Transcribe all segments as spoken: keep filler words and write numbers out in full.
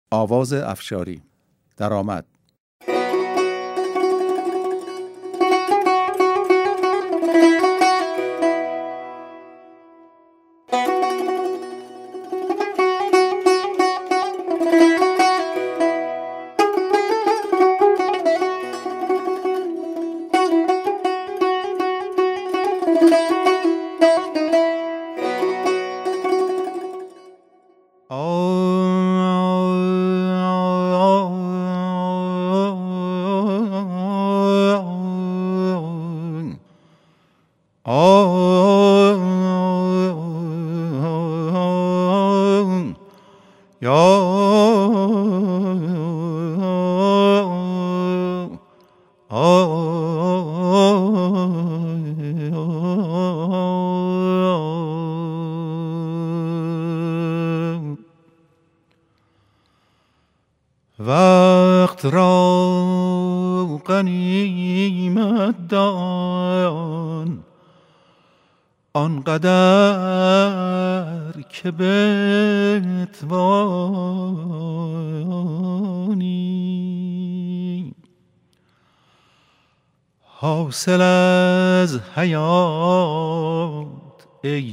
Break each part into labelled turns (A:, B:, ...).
A: آواز افشاری. درآمد.
B: وقت را غنیمت دان، آنقدر که بتوانی. حاصل از حیات ای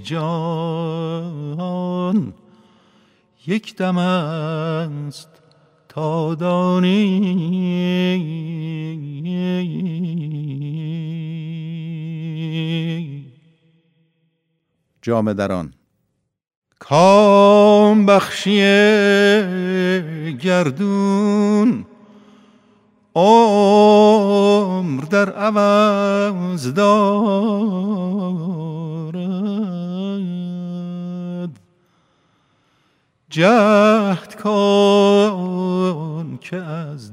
B: جان یک دم است تا دانی.
A: جامه دران.
B: کام بخشی گردون، عمر در عوض دارد. جهد کن که از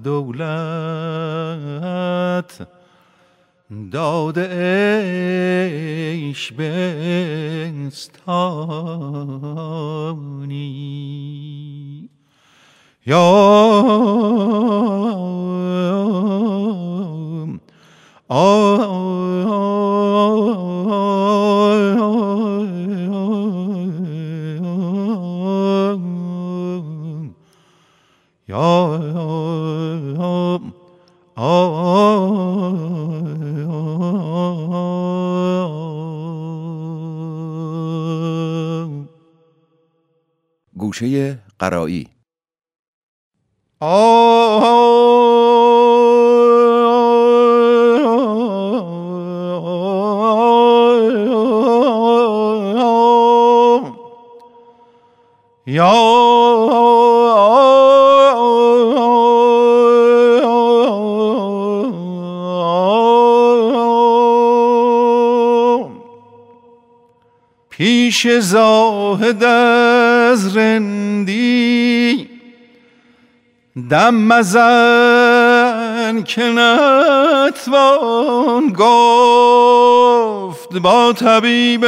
B: دولت داد عیش بستانی. یا
A: گوشه قرایی.
B: پیش زاهد از رندی دم مزن که نتوان گفت با طبیب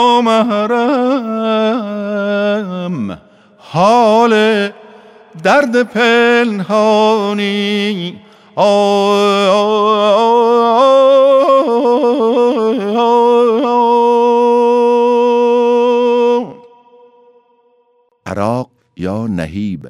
B: نامحرم حال درد پنهانی.
A: عراق یا نهیب.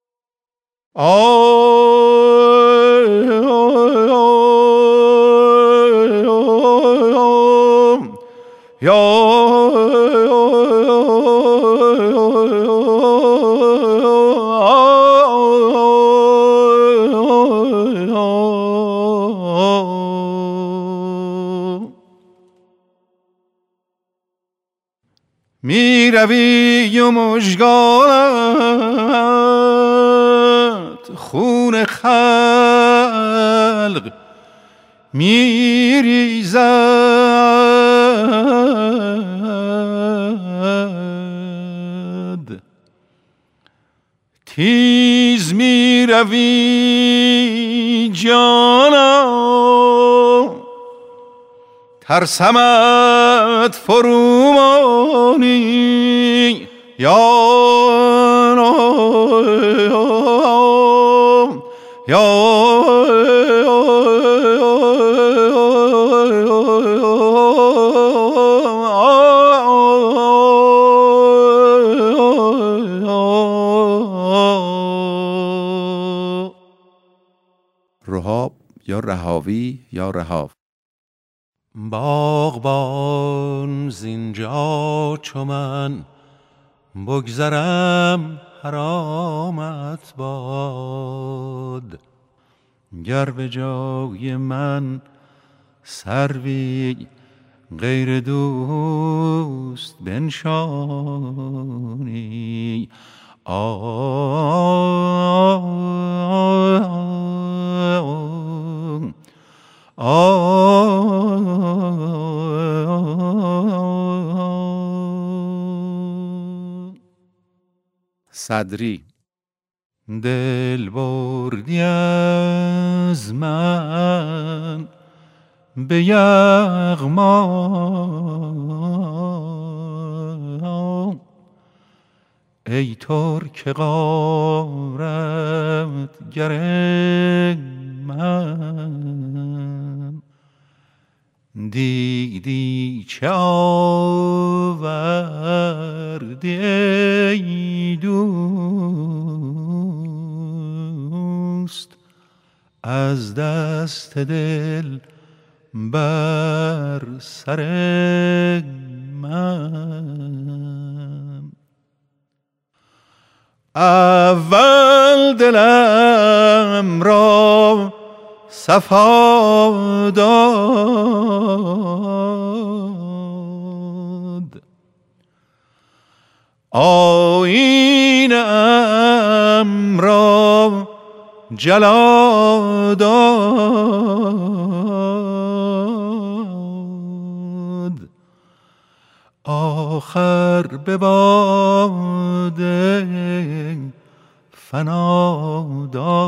B: می روی و مژگانت خون خلق می ریزد. تیز می روی جانا ترسمت فرومانی. یا یا
A: رهاب یا رهاوی یا رهاو.
B: باغبان زینجا چو من بگذرم حرامت باد، گر به جای من سروی غیر دوست بنشانی. آه
A: صدری.
B: دل بردی از من به یغما، ای ترک غارت گر من، دیدی چه آوردی ای دوست از دست دل بر سر من. اول دلم را صفا داد، آیینه‌ام را جلا داد، آخر به باد فنا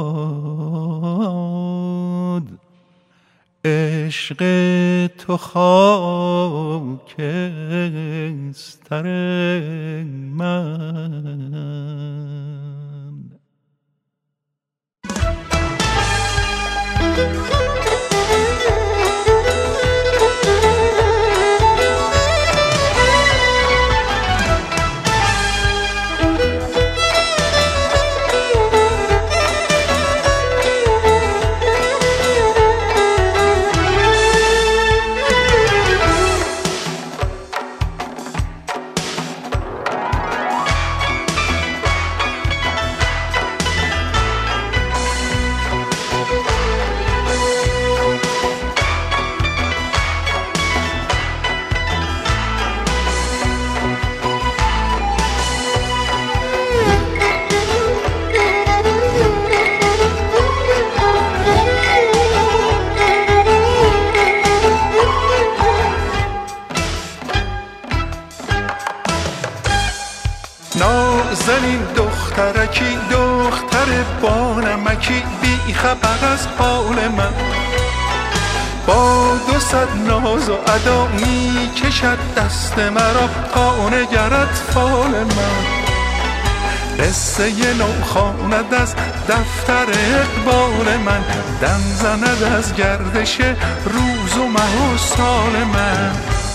B: داد. عشق تو خاکستر من.
C: نازنین دخترکی، دختر بانمکی، بی خبر از حال من، با دو صد ناز و ادا می کشد دست مرا تا نگرد فال من. قصه نو خواند از دفتر اقبال من، دم زند از گردش روز و ماه و سال من.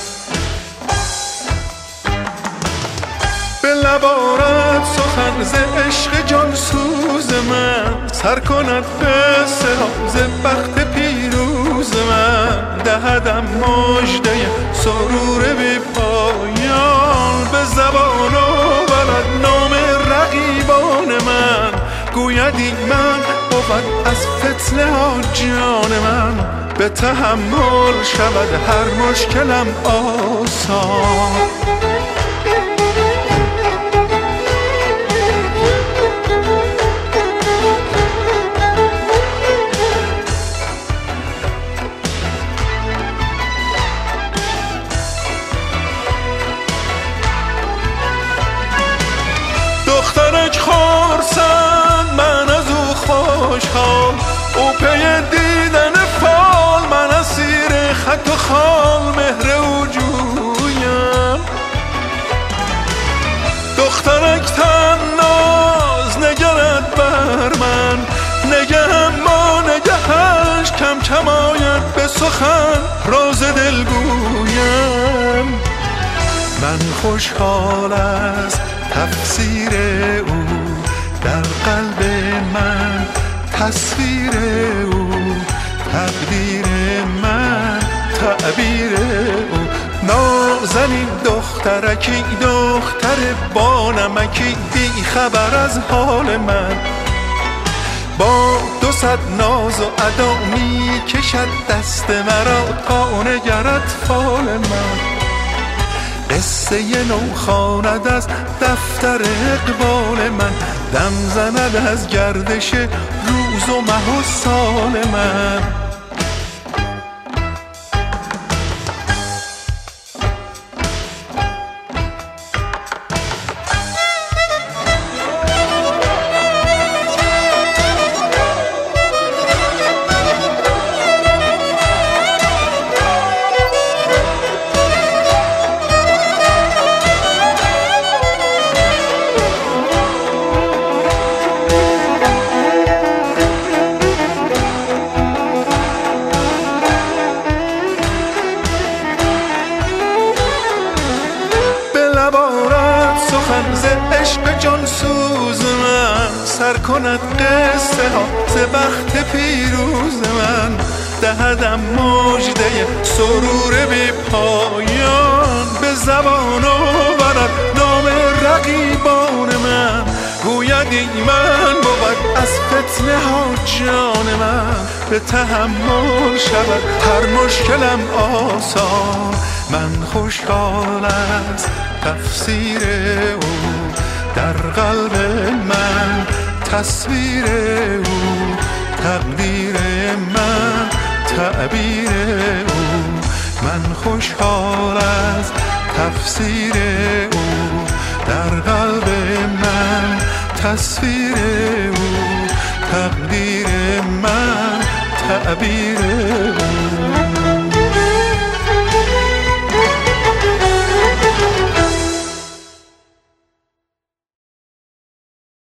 C: به لب آرد سخن ز عشق جان سوز من، سر کند به سراز بخت پیروز من. دهدم مژده سرور بی پایان، به زبان آورد نام رقیبان من. گوید این من بود از فتنه ها جان من، به تحمل شود هر مشکلم آسان. دخترک خورسند من از او خوشحال، او پی دیدن فال، من اسیر خط و خال مهر او جویم. دخترک تناز نگرد بر من، نگهم ما نگهش کم کم آید به سخن راز دل گویم. من خوشحال از تفسیر او در قلب من، تصویر او، تقدیر من تعبیر او. نازنین دخترکی، دختر بانمکی، بی خبر از حال من، با دو صد ناز و ادا می کشد دست مرا تا نگرد فال من. قصه نو خواند از دفتر اقبال من، دم زند از گردش روز و ماه و سال من. عشق جان سوز من سر کند قصه ها ز بخت پیروز من. دهدم مژده سرور بی پایان، به زبان آورد نام رقیبان من. گوید ایمن بود از فتنه ها جان من، به تحمل شود هر مشکلم آسان. من خوشحال از تفسیر او، در قلب من تصویر او، تقدیر من تعبیر او. من خوشحال از تفسیر او، در قلب من تصویر او، تقدیر من تعبیر او.